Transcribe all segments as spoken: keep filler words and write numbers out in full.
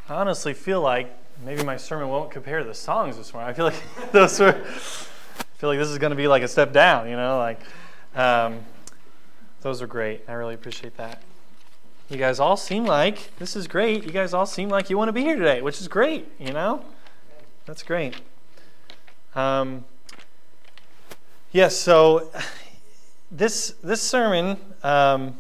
I honestly feel like maybe my sermon won't compare to the songs this morning. I feel like those were, I feel like this is going to be like a step down, you know, like, um, those are great. I really appreciate that. You guys all seem like, this is great. You guys all seem like you want to be here today, which is great, you know? That's great. Um, yes, so this this sermon, um,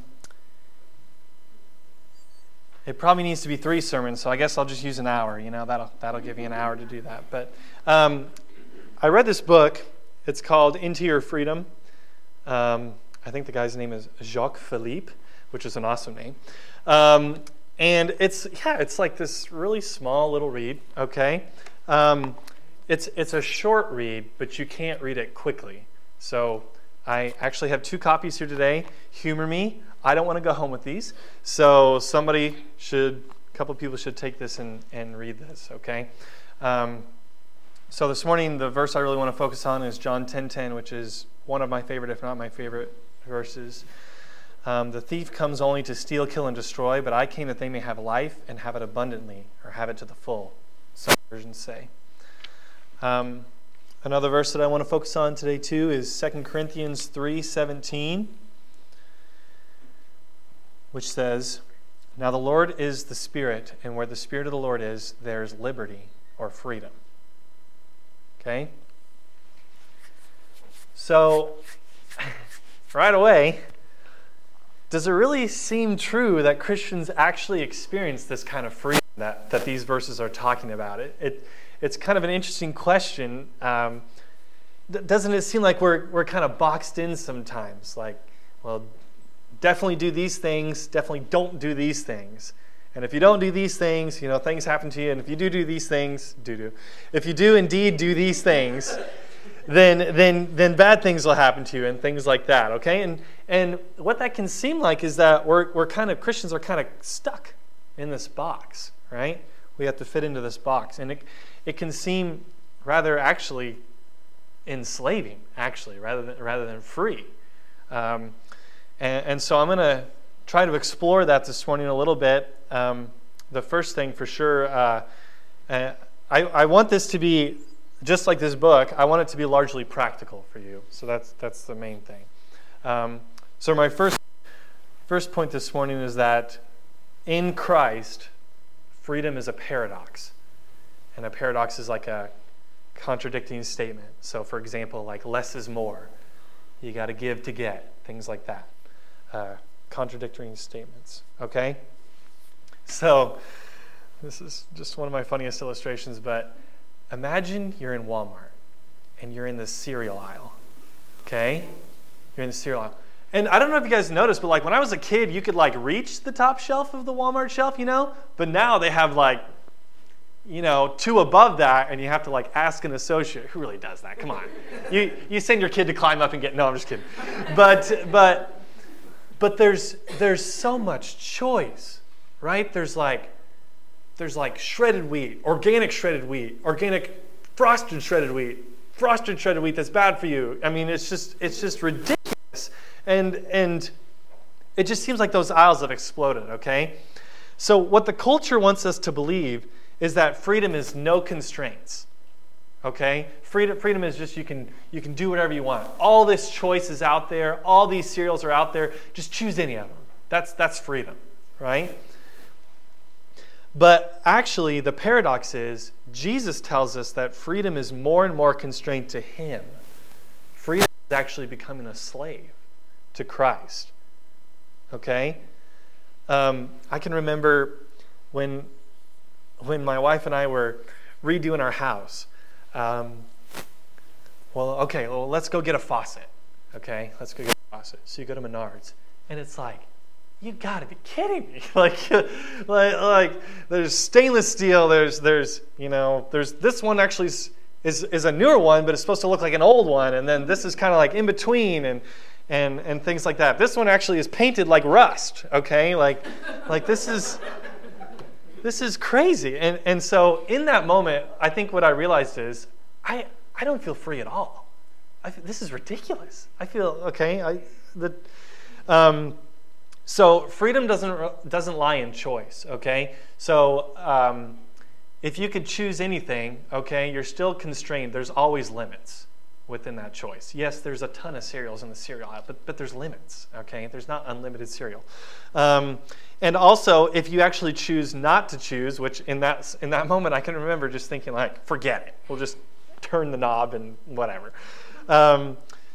it probably needs to be three sermons, so I guess I'll just use an hour. You know, that'll that'll give you an hour to do that. But um, I read this book. It's called Into Your Freedom. Um, I think the guy's name is Jacques Philippe, which is an awesome name. Um, and it's yeah, it's like this really small little read. Okay, um, it's it's a short read, but you can't read it quickly. So I actually have two copies here today. Humor me. I don't want to go home with these. So somebody should, a couple people should take this and, and read this, okay? Um, so this morning, the verse I really want to focus on is John ten ten, which is one of my favorite, if not my favorite, verses. Um, the thief comes only to steal, kill, and destroy, but I came that they may have life and have it abundantly, or have it to the full, some versions say. Um, Another verse that I want to focus on today too is Second Corinthians three seventeen, which says, "Now the Lord is the Spirit, and where the Spirit of the Lord is, there is liberty," or freedom. Okay? So, right away, does it really seem true that Christians actually experience this kind of freedom that, that these verses are talking about? It, it It's kind of an interesting question. Um, doesn't it seem like we're we're kind of boxed in sometimes? Like, well, definitely do these things, definitely don't do these things. And if you don't do these things, you know, things happen to you. And if you do do these things, do do. If you do indeed do these things, then then then bad things will happen to you and things like that. Okay? And and what that can seem like is that we're we're kind of Christians are kind of stuck in this box, right? We have to fit into this box, and it it can seem rather actually enslaving, actually, rather than rather than free. Um, and, and so I'm going to try to explore that this morning a little bit. Um, the first thing, for sure, uh, uh, I I want this to be just like this book. I want it to be largely practical for you. So that's that's the main thing. Um, so my first first point this morning is that in Christ, freedom is a paradox. And a paradox is like a contradicting statement. So, for example, like less is more. You got to give to get. Things like that. Uh, contradicting statements. Okay? So, this is just one of my funniest illustrations, but imagine you're in Walmart and you're in the cereal aisle. Okay? You're in the cereal aisle. And I don't know if you guys noticed, but like when I was a kid, you could like reach the top shelf of the Walmart shelf, you know? But now they have like, you know, two above that, and you have to like ask an associate. Who really does that? Come on. You you send your kid to climb up and get, no, I'm just kidding. But but but there's there's so much choice, right? There's like there's like shredded wheat, organic shredded wheat, organic frosted shredded wheat, frosted shredded wheat that's bad for you. I mean, it's just it's just ridiculous. And and it just seems like those aisles have exploded, okay? So what the culture wants us to believe is that freedom is no constraints, okay? Freedom, freedom is just you can you can do whatever you want. All this choice is out there. All these cereals are out there. Just choose any of them. That's that's freedom, right? But actually, the paradox is Jesus tells us that freedom is more and more constrained to Him. Freedom is actually becoming a slave to Christ, okay? Um, I can remember when. When my wife and I were redoing our house, um, well, okay, well, let's go get a faucet, okay? Let's go get a faucet. So you go to Menards, and it's like, you gotta be kidding me. like, like, like, there's stainless steel, there's, there's, you know, there's, this one actually is, is, is a newer one, but it's supposed to look like an old one, and then this is kind of like in between, and, and, and things like that. This one actually is painted like rust, okay? Like, like this is... This is crazy. And and so in that moment, I think what I realized is I I don't feel free at all. I feel, this is ridiculous. I feel, okay, I the um So freedom doesn't doesn't lie in choice, okay? So um, if you could choose anything, okay, you're still constrained. There's always limits within that choice. Yes, there's a ton of cereals in the cereal aisle, but, but there's limits, okay? There's not unlimited cereal. Um, and also, if you actually choose not to choose, which in that in that moment I can remember just thinking like, forget it. We'll just turn the knob and whatever. Um,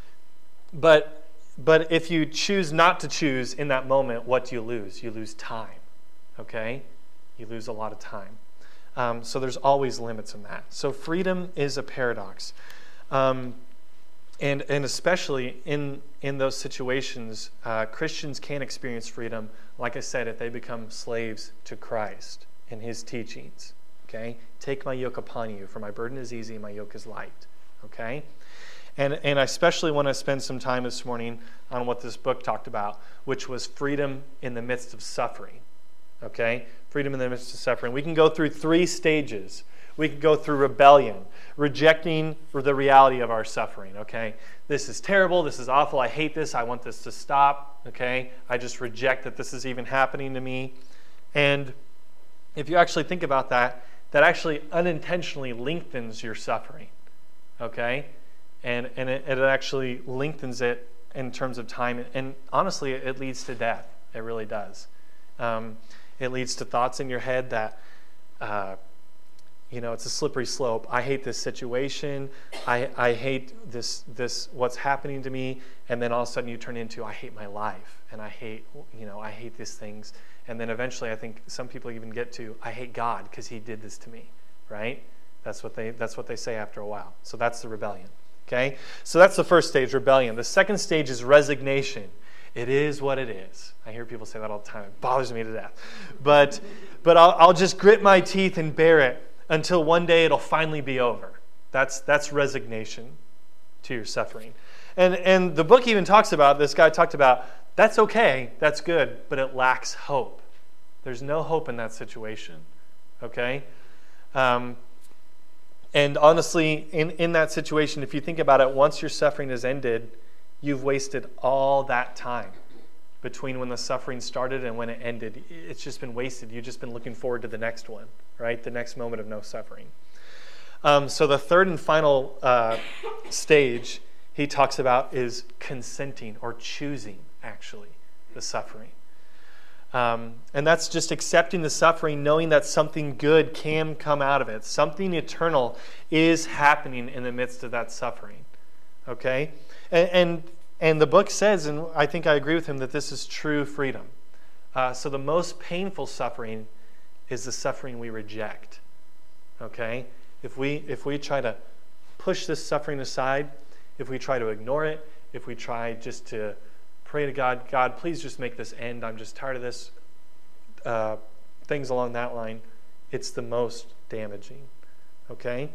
but but if you choose not to choose in that moment, what do you lose? You lose time, okay? You lose a lot of time. Um, so there's always limits in that. So freedom is a paradox. Um, and and especially in, in those situations, uh, Christians can experience freedom, like I said, if they become slaves to Christ and his teachings. Okay? Take my yoke upon you, for my burden is easy and my yoke is light. Okay? And and I especially want to spend some time this morning on what this book talked about, which was freedom in the midst of suffering. Okay? Freedom in the midst of suffering. We can go through three stages. We can go through rebellion, rejecting the reality of our suffering. Okay? This is terrible. This is awful. I hate this. I want this to stop. Okay? I just reject that this is even happening to me. And if you actually think about that, that actually unintentionally lengthens your suffering. Okay? And and it, it actually lengthens it in terms of time. And honestly, it leads to death. It really does. Um, it leads to thoughts in your head that, uh, you know, it's a slippery slope. I hate this situation. I, I hate this this what's happening to me. And then all of a sudden you turn into, I hate my life. And I hate, you know, I hate these things. And then eventually I think some people even get to, I hate God because he did this to me, right? That's what they that's what they say after a while. So that's the rebellion. Okay? So that's the first stage, rebellion. The second stage is resignation. It is what it is. I hear people say that all the time. It bothers me to death. But but I'll, I'll just grit my teeth and bear it until one day it'll finally be over. That's that's resignation to your suffering. And and the book even talks about, this guy talked about, that's okay, that's good, but it lacks hope. There's no hope in that situation. Okay? Um And honestly, in, in that situation, if you think about it, once your suffering is ended, you've wasted all that time between when the suffering started and when it ended. It's just been wasted. You've just been looking forward to the next one, right? The next moment of no suffering. Um, so the third and final uh, stage he talks about is consenting or choosing, actually, the suffering. Um, and that's just accepting the suffering, knowing that something good can come out of it. Something eternal is happening in the midst of that suffering. Okay? And and, and the book says, and I think I agree with him, that this is true freedom. Uh, so the most painful suffering is the suffering we reject. Okay? If we if we try to push this suffering aside, if we try to ignore it, if we try just to pray to God, God, please just make this end. I'm just tired of this. Uh, things along that line. It's the most damaging. Okay?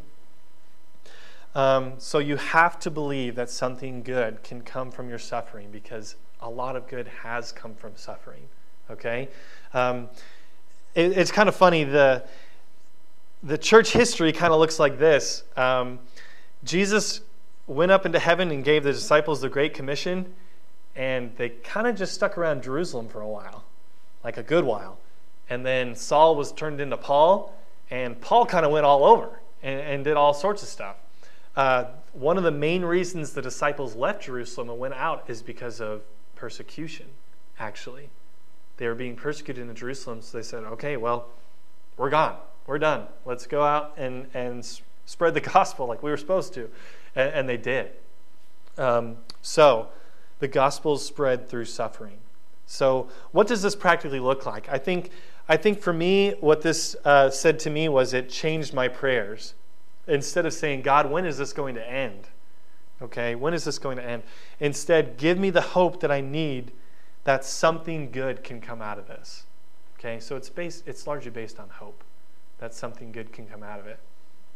Um, so you have to believe that something good can come from your suffering, because a lot of good has come from suffering. Okay? Um, it, it's kind of funny. The, the church history kind of looks like this. Um, Jesus went up into heaven and gave the disciples the Great Commission. And they kind of just stuck around Jerusalem for a while, like a good while. And then Saul was turned into Paul, and Paul kind of went all over and, and did all sorts of stuff. Uh, one of the main reasons the disciples left Jerusalem and went out is because of persecution, actually. They were being persecuted in Jerusalem, so they said, okay, well, we're gone. We're done. Let's go out and, and spread the gospel like we were supposed to. And, and they did. Um, so... The gospel spread through suffering. So what does this practically look like? I think I think for me, what this uh, said to me was it changed my prayers. Instead of saying, God, when is this going to end? Okay, when is this going to end? Instead, give me the hope that I need, that something good can come out of this. Okay, so it's based, it's largely based on hope, that something good can come out of it.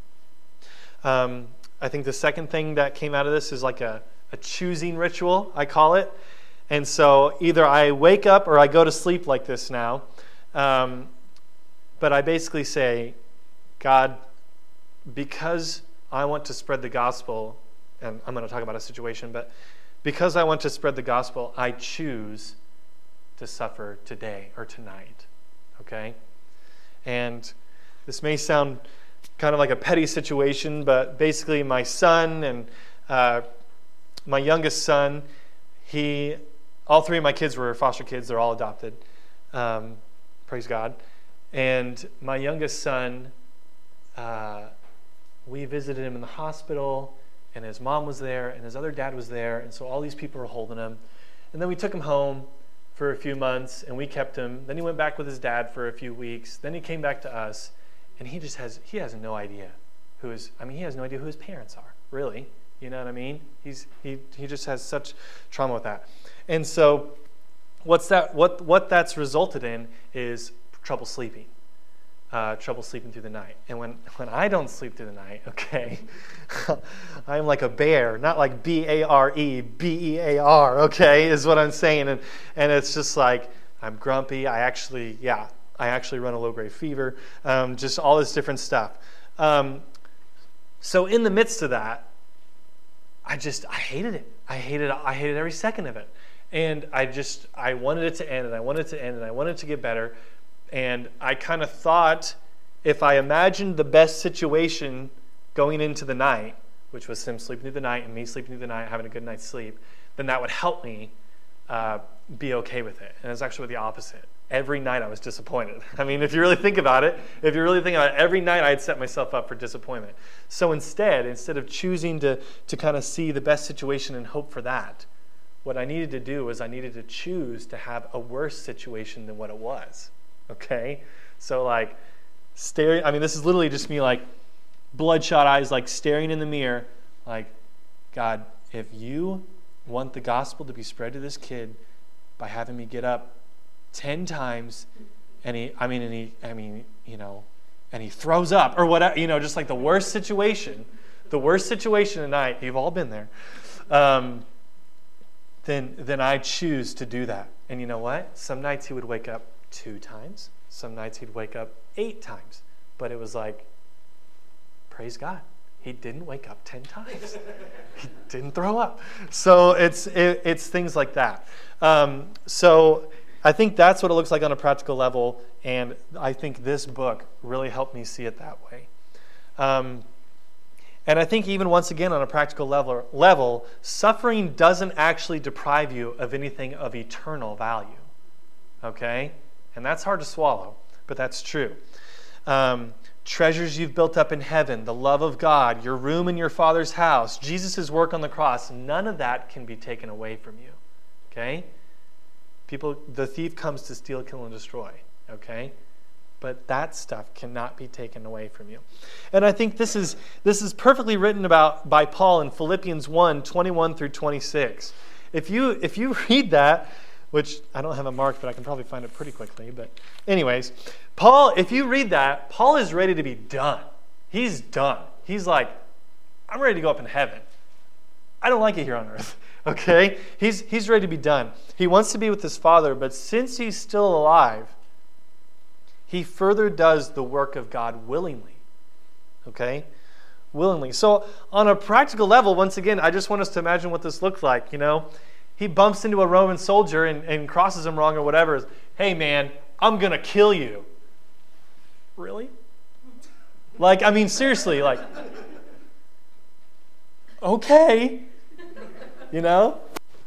Um, I think the second thing that came out of this is like a A choosing ritual, I call it. And so either I wake up or I go to sleep like this now. Um, but I basically say, God, because I want to spread the gospel, and I'm going to talk about a situation, but because I want to spread the gospel, I choose to suffer today or tonight, okay? And this may sound kind of like a petty situation, but basically my son and uh, my youngest son, he, all three of my kids were foster kids. They're all adopted. Um, praise God. And my youngest son, uh, we visited him in the hospital, and his mom was there, and his other dad was there, and so all these people were holding him. And then we took him home for a few months, and we kept him. Then he went back with his dad for a few weeks. Then he came back to us, and he just has, he has no idea who his, I mean, he has no idea who his parents are, really. You know what I mean? He's he he just has such trauma with that. And so what's that, what, what that's resulted in is trouble sleeping. Uh, trouble sleeping through the night. And when, when I don't sleep through the night, okay, I'm like a bear, not like B A R E, B E A R, okay, is what I'm saying. And and it's just like, I'm grumpy. I actually, yeah, I actually run a low-grade fever, um, just all this different stuff. Um, so in the midst of that, I just, I hated it. I hated I hated every second of it. And I just, I wanted it to end, and I wanted it to end, and I wanted it to get better. And I kind of thought if I imagined the best situation going into the night, which was him sleeping through the night and me sleeping through the night, having a good night's sleep, then that would help me uh, be okay with it. And it's actually the opposite. Every night I was disappointed. I mean, if you really think about it, if you really think about it, every night I'd set myself up for disappointment. So instead, instead of choosing to, to kind of see the best situation and hope for that, what I needed to do was I needed to choose to have a worse situation than what it was. Okay? So like staring, I mean, this is literally just me like bloodshot eyes, like staring in the mirror, like, God, if you want the gospel to be spread to this kid by having me get up ten times and he, I mean, and he, I mean, you know, and he throws up or whatever, you know, just like the worst situation, the worst situation tonight, you've all been there, um, then, then I choose to do that. And you know what? Some nights he would wake up two times. Some nights he'd wake up eight times. But it was like, praise God, he didn't wake up ten times. He didn't throw up. So it's it, it's things like that. Um, so I think that's what it looks like on a practical level, and I think this book really helped me see it that way. Um, and I think even once again on a practical level, level, suffering doesn't actually deprive you of anything of eternal value. Okay? And that's hard to swallow, but that's true. Um, treasures you've built up in heaven, the love of God, your room in your Father's house, Jesus' work on the cross, none of that can be taken away from you. Okay? People, the thief comes to steal, kill, and destroy. Okay? But that stuff cannot be taken away from you. And I think this is this is perfectly written about by Paul in Philippians one, twenty-one through twenty-six. If you if you read that, which I don't have a mark, but I can probably find it pretty quickly. But anyways, Paul, if you read that, Paul is ready to be done. He's done. He's like, I'm ready to go up in heaven. I don't like it here on earth. Okay? He's he's ready to be done. He wants to be with his Father, but since he's still alive, he further does the work of God willingly. Okay? Willingly. So on a practical level, once again, I just want us to imagine what this looks like, you know? He bumps into a Roman soldier and, and crosses him wrong or whatever. Hey, man, I'm going to kill you. Really? Like, I mean, seriously, like, okay. You know?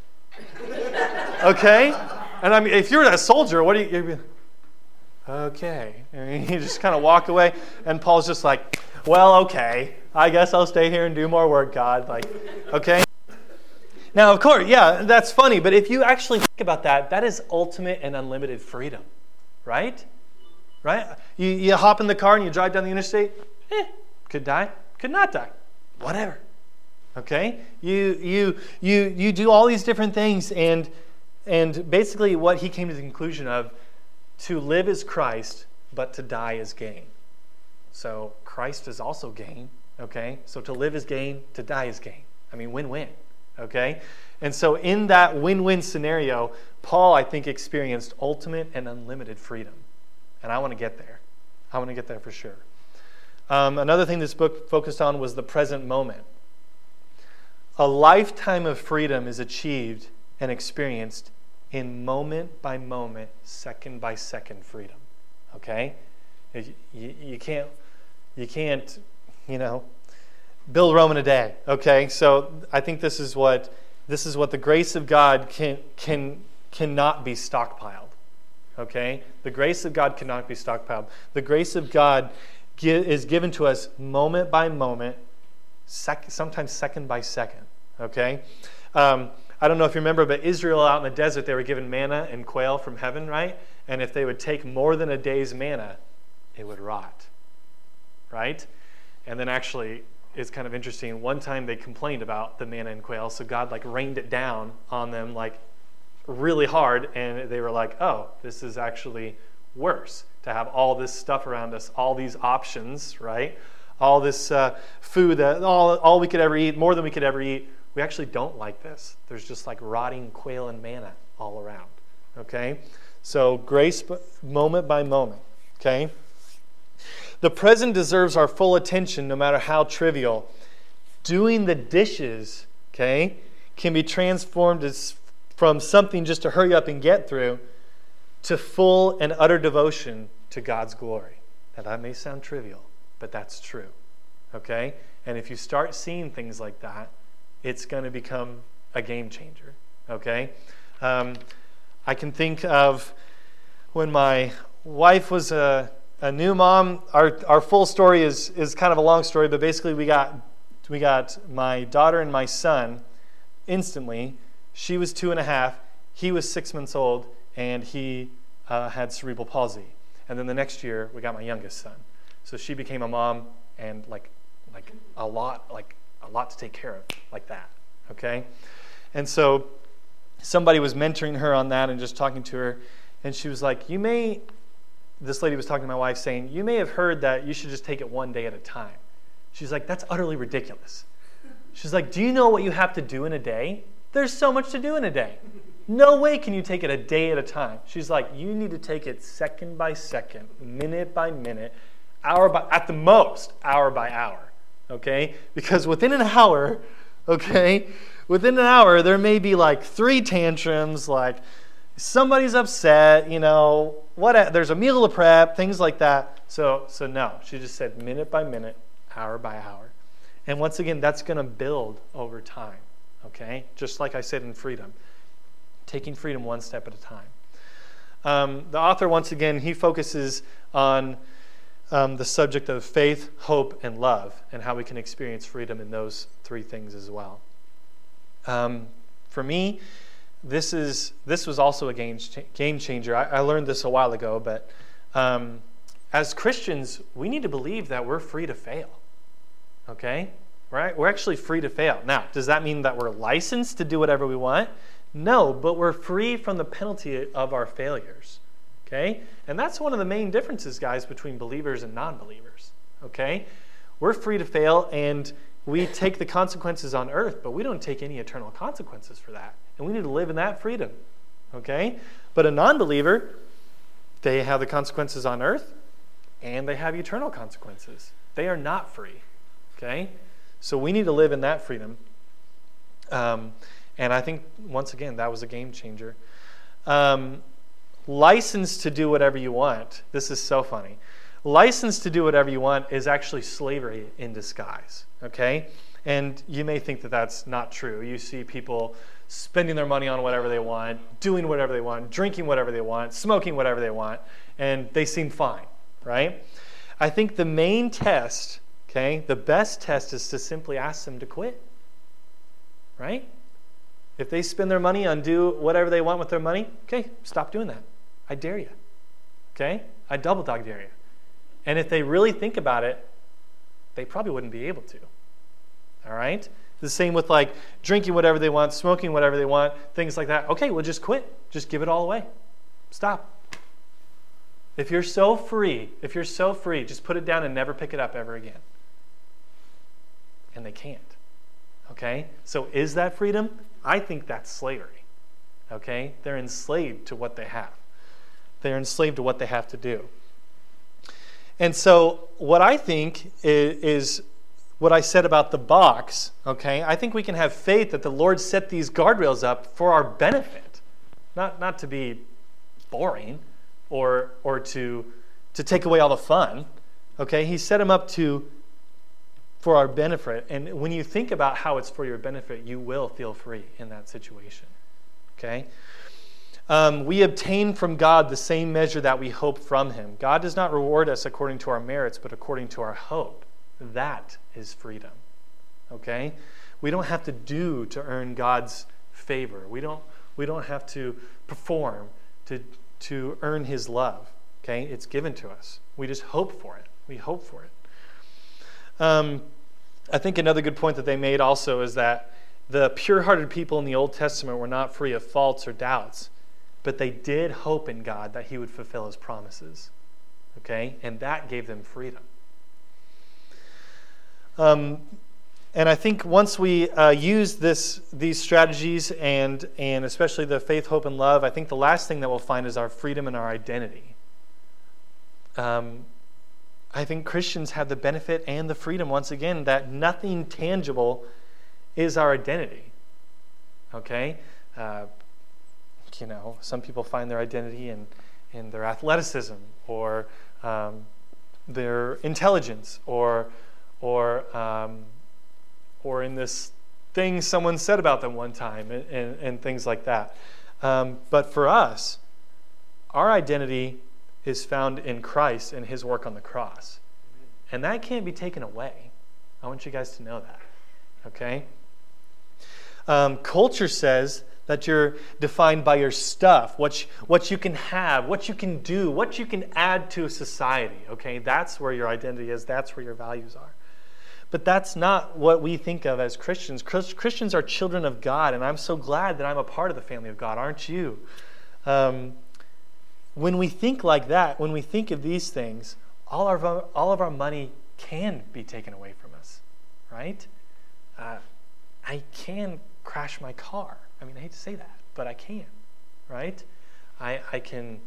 Okay? And I mean, if you're that soldier, what do you... You're, okay. And you just kind of walk away. And Paul's just like, well, okay. I guess I'll stay here and do more work, God. Like, okay? Now, of course, yeah, that's funny, but if you actually think about that, that is ultimate and unlimited freedom, right? Right? You, you hop in the car and you drive down the interstate, eh, could die, could not die, whatever, okay? You you you you do all these different things, and and basically what he came to the conclusion of, to live is Christ, but to die is gain. So Christ is also gain, okay? So to live is gain, to die is gain. I mean, win-win. Okay? And so in that win-win scenario, Paul, I think, experienced ultimate and unlimited freedom. And I want to get there. I want to get there for sure. Um, another thing this book focused on was the present moment. A lifetime of freedom is achieved and experienced in moment by moment, second by second freedom. Okay? You, you, you can't, you can't, you know, build Rome in a day. Okay? So I think this is what this is what the grace of God can can cannot be stockpiled. Okay? The grace of God cannot be stockpiled. The grace of God is given to us moment by moment, sec- sometimes second by second. Okay? Um, I don't know if you remember, but Israel out in the desert, they were given manna and quail from heaven, right? And if they would take more than a day's manna, it would rot, right? And then actually, it's kind of interesting. One time they complained about the manna and quail, so God like rained it down on them like really hard, and they were like, oh, this is actually worse to have all this stuff around us, all these options, right? All this uh, food, that all, all we could ever eat, more than we could ever eat. We actually don't like this. There's just like rotting quail and manna all around, okay? So grace moment by moment, okay? The present deserves our full attention no matter how trivial. Doing the dishes, okay, can be transformed as from something just to hurry up and get through to full and utter devotion to God's glory. Now that may sound trivial, but that's true, okay? And if you start seeing things like that, it's going to become a game changer, okay? Um, I can think of when my wife was a, a new mom. Our our full story is is kind of a long story, but basically we got we got my daughter and my son instantly. She was two and a half. He was six months old, and he uh, had cerebral palsy. And then the next year we got my youngest son. So she became a mom, and like like a lot like. a lot to take care of like that, okay? And so somebody was mentoring her on that and just talking to her, and she was like, you may, this lady was talking to my wife saying, you may have heard that you should just take it one day at a time. She's like, that's utterly ridiculous. She's like, do you know what you have to do in a day? There's so much to do in a day. No way can you take it a day at a time. She's like, you need to take it second by second, minute by minute, hour by, at the most, hour by hour. Okay? Because within an hour, okay, within an hour, there may be like three tantrums, like somebody's upset, you know, what? There's a meal to prep, things like that. So, so no, she just said minute by minute, hour by hour. And once again, that's going to build over time, okay? Just like I said in freedom, taking freedom one step at a time. Um, the author, once again, he focuses on Um, the subject of faith, hope, and love, and how we can experience freedom in those three things as well. Um, for me, this is this was also a game game changer. I, I learned this a while ago, but um, as Christians, we need to believe that we're free to fail. Okay, right? We're actually free to fail. Now, does that mean that we're licensed to do whatever we want? No, but we're free from the penalty of our failures. Okay? And that's one of the main differences, guys, between believers and non-believers. Okay? We're free to fail, and we take the consequences on earth, but we don't take any eternal consequences for that. And we need to live in that freedom. Okay? But a non-believer, they have the consequences on earth, and they have eternal consequences. They are not free. Okay? So we need to live in that freedom. Um, and I think, once again, that was a game changer. Um, license to do whatever you want. This is so funny. License to do whatever you want is actually slavery in disguise. Okay? And you may think that that's not true. You see people spending their money on whatever they want, doing whatever they want, drinking whatever they want, smoking whatever they want, and they seem fine, right? I think the main test, okay, the best test is to simply ask them to quit, right? If they spend their money on do whatever they want with their money, okay, stop doing that. I dare you, okay? I double dog dare you. And if they really think about it, they probably wouldn't be able to, all right? The same with like drinking whatever they want, smoking whatever they want, things like that. Okay, well just quit. Just give it all away. Stop. If you're so free, if you're so free, just put it down and never pick it up ever again. And they can't. Okay? So is that freedom? I think that's slavery. Okay? They're enslaved to what they have. They're enslaved to what they have to do. And so what I think is, is what I said about the box, okay? I think we can have faith that the Lord set these guardrails up for our benefit, not not to be boring or or to to take away all the fun. Okay, he set them up to for our benefit. And when you think about how it's for your benefit, you will feel free in that situation. Okay? Um, we obtain from God the same measure that we hope from him. God does not reward us according to our merits, but according to our hope. That is freedom. Okay? We don't have to do to earn God's favor. We don't we don't have to perform to to earn his love. Okay? It's given to us. We just hope for it. We hope for it. Um, I think another good point that they made also is that the pure-hearted people in the Old Testament were not free of faults or doubts, but they did hope in God that he would fulfill his promises. Okay? And that gave them freedom. Um, and I think once we uh, use this, these strategies and, and especially the faith, hope, and love, I think the last thing that we'll find is our freedom and our identity. Um, I think Christians have the benefit and the freedom, once again, that nothing tangible is our identity. Okay? Uh, you know, some people find their identity in, in their athleticism or um, their intelligence or or um, or in this thing someone said about them one time and, and, and things like that. Um, but for us, our identity is found in Christ and his work on the cross. And that can't be taken away. I want you guys to know that. Okay? Um, culture says that you're defined by your stuff, what you, what you can have, what you can do, what you can add to a society. Okay? That's where your identity is. That's where your values are. But that's not what we think of as Christians. Christians are children of God, and I'm so glad that I'm a part of the family of God. Aren't you? Um, when we think like that, when we think of these things, all of our, all of our money can be taken away from us, right? Uh, I can crash my car. I mean, I hate to say that, but I can, right? I, I can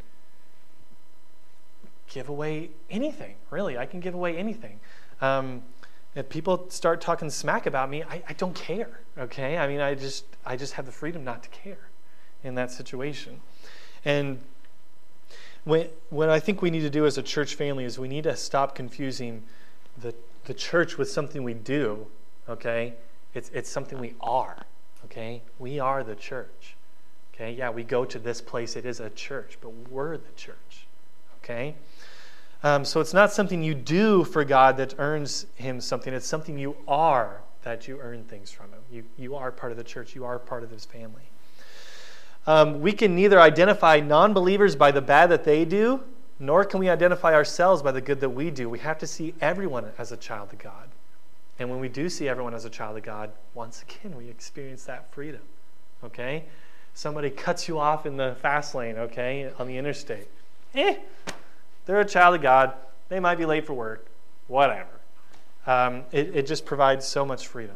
give away anything, really. I can give away anything. Um, if people start talking smack about me, I, I don't care, okay? I mean, I just I just have the freedom not to care in that situation. And when, what I think we need to do as a church family is we need to stop confusing the, the church with something we do, okay? It's, it's something we are, okay? We are the church, okay? Yeah, we go to this place. It is a church, but we're the church, okay? Um, so it's not something you do for God that earns him something. It's something you are that you earn things from him. You, you are part of the church. You are part of his family. Um, we can neither identify non-believers by the bad that they do, nor can we identify ourselves by the good that we do. We have to see everyone as a child of God. And when we do see everyone as a child of God, once again, we experience that freedom. Okay? Somebody cuts you off in the fast lane, okay, on the interstate. Eh, they're a child of God. They might be late for work. Whatever. Um, it, it just provides so much freedom.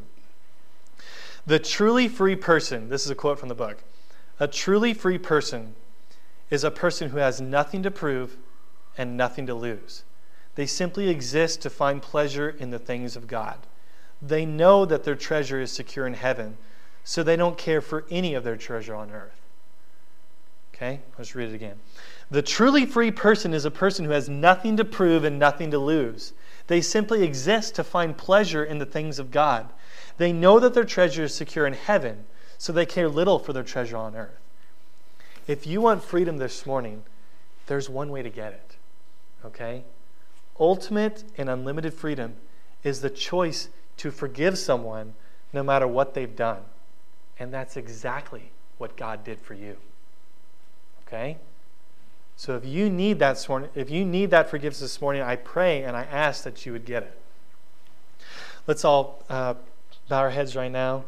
The truly free person, this is a quote from the book, a truly free person is a person who has nothing to prove and nothing to lose. They simply exist to find pleasure in the things of God. They know that their treasure is secure in heaven, so they don't care for any of their treasure on earth. Okay, let's read it again. The truly free person is a person who has nothing to prove and nothing to lose. They simply exist to find pleasure in the things of God. They know that their treasure is secure in heaven, so they care little for their treasure on earth. If you want freedom this morning, there's one way to get it. Okay? Ultimate and unlimited freedom is the choice to forgive someone no matter what they've done. And that's exactly what God did for you. Okay? So if you need that this morning, if you need that forgiveness this morning, I pray and I ask that you would get it. Let's all uh, bow our heads right now.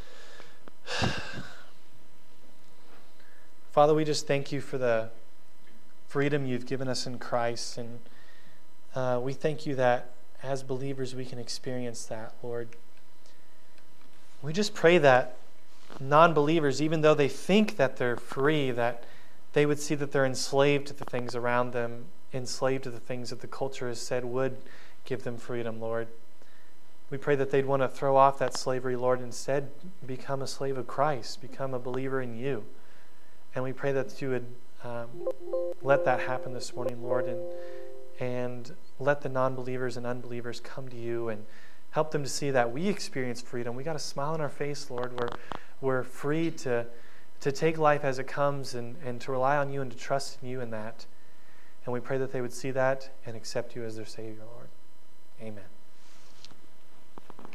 Father, we just thank you for the freedom you've given us in Christ, and uh, we thank you that as believers we can experience that, Lord. We just pray that non-believers, even though they think that they're free, that they would see that they're enslaved to the things around them, enslaved to the things that the culture has said would give them freedom, Lord. We pray that they'd want to throw off that slavery, Lord, instead become a slave of Christ, become a believer in you, And we pray that you would um, let that happen this morning, Lord, and and let the non-believers and unbelievers come to you and help them to see that we experience freedom. We got a smile on our face, Lord. We're we're free to to take life as it comes and, and to rely on you and to trust in you in that. And we pray that they would see that and accept you as their Savior, Lord. Amen.